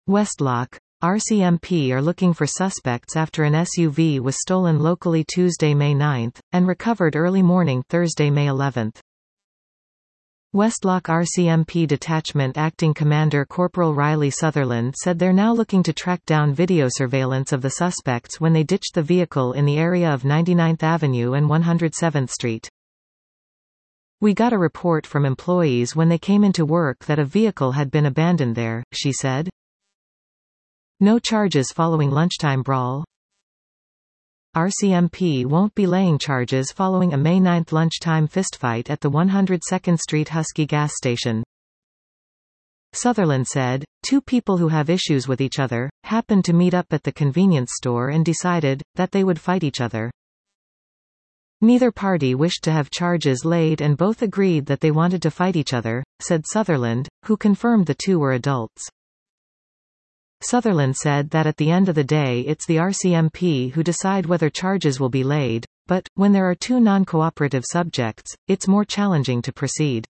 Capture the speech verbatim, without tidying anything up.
Westlock. R C M P are looking for suspects after an S U V was stolen locally Tuesday, May ninth, and recovered early morning Thursday, May eleventh. Westlock R C M P Detachment Acting Commander Corporal Riley Sutherland said they're now looking to track down video surveillance of the suspects when they ditched the vehicle in the area of ninety-ninth Avenue and one hundred seventh Street. "We got a report from employees when they came into work that a vehicle had been abandoned there," she said. No charges following lunchtime brawl. R C M P won't be laying charges following a May ninth lunchtime fistfight at the one hundred second Street Husky gas station. Sutherland said, two people who have issues with each other, happened to meet up at the convenience store and decided that they would fight each other. Neither party wished to have charges laid and both agreed that they wanted to fight each other, said Sutherland, who confirmed the two were adults. Sutherland said that at the end of the day it's the R C M P who decide whether charges will be laid, but, when there are two non-cooperative subjects, it's more challenging to proceed.